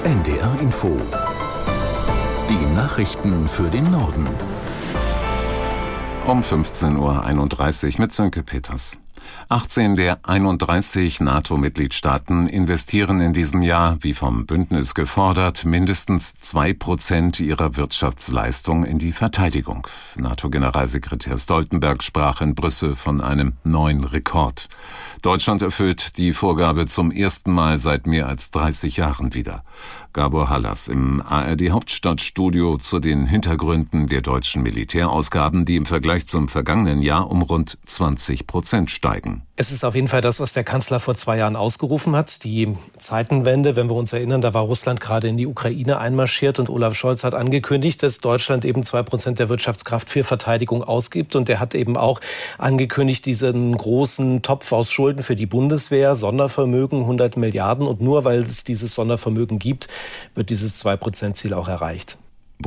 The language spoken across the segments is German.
NDR Info. Die Nachrichten für den Norden. Um 15.31 Uhr mit Sönke Peters. 18 der 31 NATO-Mitgliedstaaten investieren in diesem Jahr, wie vom Bündnis gefordert, mindestens 2% ihrer Wirtschaftsleistung in die Verteidigung. NATO-Generalsekretär Stoltenberg sprach in Brüssel von einem neuen Rekord. Deutschland erfüllt die Vorgabe zum ersten Mal seit mehr als 30 Jahren wieder. Gabor Hallas im ARD-Hauptstadtstudio zu den Hintergründen der deutschen Militärausgaben, die im Vergleich zum vergangenen Jahr um rund 20% steigen. Es ist auf jeden Fall das, was der Kanzler vor 2 Jahren ausgerufen hat. Die Zeitenwende, wenn wir uns erinnern, da war Russland gerade in die Ukraine einmarschiert und Olaf Scholz hat angekündigt, dass Deutschland eben 2% der Wirtschaftskraft für Verteidigung ausgibt. Und er hat eben auch angekündigt, diesen großen Topf aus Schulden für die Bundeswehr, Sondervermögen, 100 Milliarden. Und nur weil es dieses Sondervermögen gibt, wird dieses 2%-Ziel auch erreicht.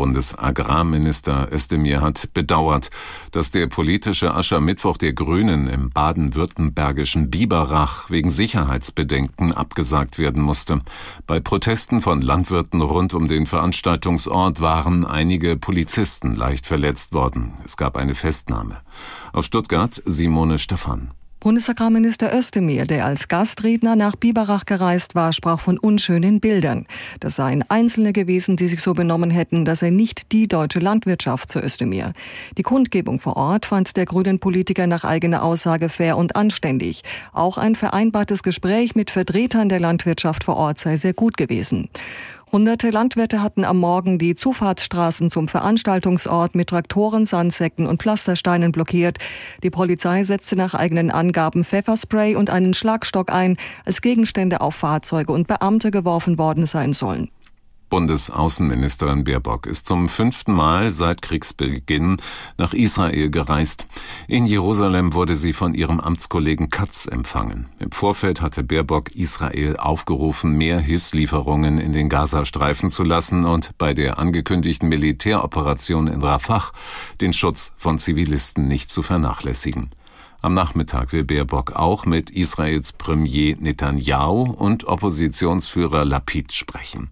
Bundesagrarminister Özdemir hat bedauert, dass der politische Aschermittwoch der Grünen im baden-württembergischen Biberach wegen Sicherheitsbedenken abgesagt werden musste. Bei Protesten von Landwirten rund um den Veranstaltungsort waren einige Polizisten leicht verletzt worden. Es gab eine Festnahme. Aus Stuttgart Simone Stephan. Bundesagrarminister Özdemir, der als Gastredner nach Biberach gereist war, sprach von unschönen Bildern. Das seien Einzelne gewesen, die sich so benommen hätten, dass er nicht die deutsche Landwirtschaft zu Özdemir. Die Kundgebung vor Ort fand der grünen Politiker nach eigener Aussage fair und anständig. Auch ein vereinbartes Gespräch mit Vertretern der Landwirtschaft vor Ort sei sehr gut gewesen. Hunderte Landwirte hatten am Morgen die Zufahrtsstraßen zum Veranstaltungsort mit Traktoren, Sandsäcken und Pflastersteinen blockiert. Die Polizei setzte nach eigenen Angaben Pfefferspray und einen Schlagstock ein, als Gegenstände auf Fahrzeuge und Beamte geworfen worden sein sollen. Bundesaußenministerin Baerbock ist zum 5. Mal seit Kriegsbeginn nach Israel gereist. In Jerusalem wurde sie von ihrem Amtskollegen Katz empfangen. Im Vorfeld hatte Baerbock Israel aufgerufen, mehr Hilfslieferungen in den Gazastreifen zu lassen und bei der angekündigten Militäroperation in Rafah den Schutz von Zivilisten nicht zu vernachlässigen. Am Nachmittag will Baerbock auch mit Israels Premier Netanyahu und Oppositionsführer Lapid sprechen.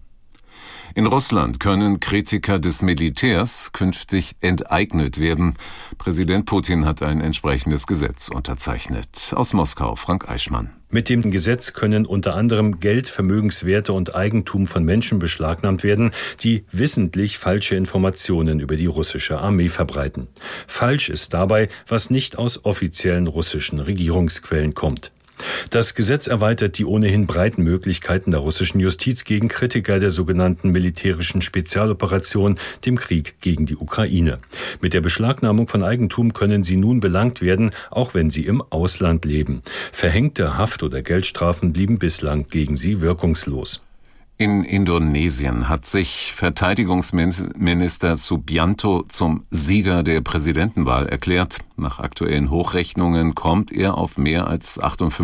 In Russland können Kritiker des Militärs künftig enteignet werden. Präsident Putin hat ein entsprechendes Gesetz unterzeichnet. Aus Moskau Frank Eichmann. Mit dem Gesetz können unter anderem Geld, Vermögenswerte und Eigentum von Menschen beschlagnahmt werden, die wissentlich falsche Informationen über die russische Armee verbreiten. Falsch ist dabei, was nicht aus offiziellen russischen Regierungsquellen kommt. Das Gesetz erweitert die ohnehin breiten Möglichkeiten der russischen Justiz gegen Kritiker der sogenannten militärischen Spezialoperation, dem Krieg gegen die Ukraine. Mit der Beschlagnahmung von Eigentum können sie nun belangt werden, auch wenn sie im Ausland leben. Verhängte Haft- oder Geldstrafen blieben bislang gegen sie wirkungslos. In Indonesien hat sich Verteidigungsminister Subianto zum Sieger der Präsidentenwahl erklärt. Nach aktuellen Hochrechnungen kommt er auf mehr als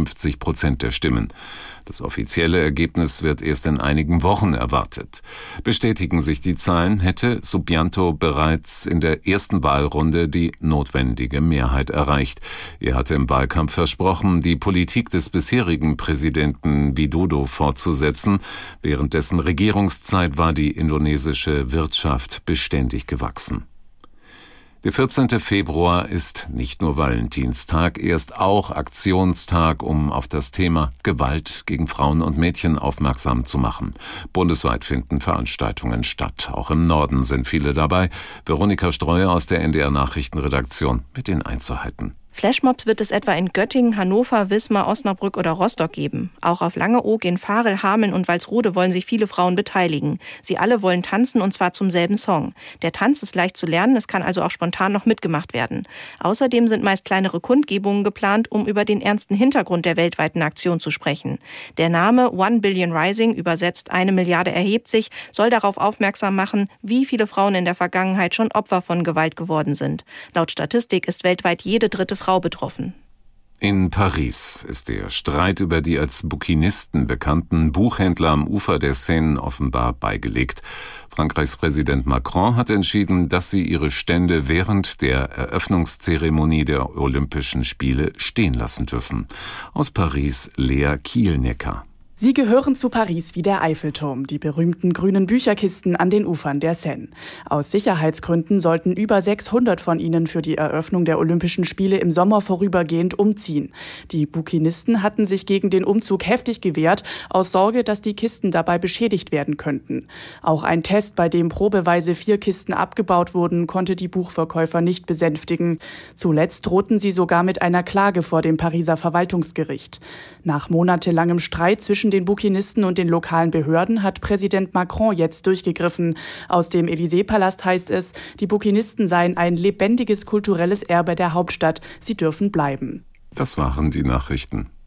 58% der Stimmen. Das offizielle Ergebnis wird erst in einigen Wochen erwartet. Bestätigen sich die Zahlen, hätte Subianto bereits in der ersten Wahlrunde die notwendige Mehrheit erreicht. Er hatte im Wahlkampf versprochen, die Politik des bisherigen Präsidenten Widodo fortzusetzen. Während dessen Regierungszeit war die indonesische Wirtschaft beständig gewachsen. Der 14. Februar ist nicht nur Valentinstag, er ist auch Aktionstag, um auf das Thema Gewalt gegen Frauen und Mädchen aufmerksam zu machen. Bundesweit finden Veranstaltungen statt. Auch im Norden sind viele dabei. Veronika Streuer aus der NDR Nachrichtenredaktion mit den Einzelheiten. Flashmobs wird es etwa in Göttingen, Hannover, Wismar, Osnabrück oder Rostock geben. Auch auf Langeoog, in Varel, Hameln und Walsrode wollen sich viele Frauen beteiligen. Sie alle wollen tanzen und zwar zum selben Song. Der Tanz ist leicht zu lernen, es kann also auch spontan noch mitgemacht werden. Außerdem sind meist kleinere Kundgebungen geplant, um über den ernsten Hintergrund der weltweiten Aktion zu sprechen. Der Name One Billion Rising, übersetzt 1 Milliarde erhebt sich, soll darauf aufmerksam machen, wie viele Frauen in der Vergangenheit schon Opfer von Gewalt geworden sind. Laut Statistik ist weltweit jede dritte Frau betroffen. In Paris ist der Streit über die als Bouquinisten bekannten Buchhändler am Ufer der Seine offenbar beigelegt. Frankreichs Präsident Macron hat entschieden, dass sie ihre Stände während der Eröffnungszeremonie der Olympischen Spiele stehen lassen dürfen. Aus Paris Lea Kielnecker. Sie gehören zu Paris wie der Eiffelturm, die berühmten grünen Bücherkisten an den Ufern der Seine. Aus Sicherheitsgründen sollten über 600 von ihnen für die Eröffnung der Olympischen Spiele im Sommer vorübergehend umziehen. Die Bukinisten hatten sich gegen den Umzug heftig gewehrt, aus Sorge, dass die Kisten dabei beschädigt werden könnten. Auch ein Test, bei dem probeweise 4 Kisten abgebaut wurden, konnte die Buchverkäufer nicht besänftigen. Zuletzt drohten sie sogar mit einer Klage vor dem Pariser Verwaltungsgericht. Nach monatelangem Streit zwischen den Bukinisten und den lokalen Behörden hat Präsident Macron jetzt durchgegriffen. Aus dem Élysée-Palast heißt es, die Bukinisten seien ein lebendiges kulturelles Erbe der Hauptstadt. Sie dürfen bleiben. Das waren die Nachrichten.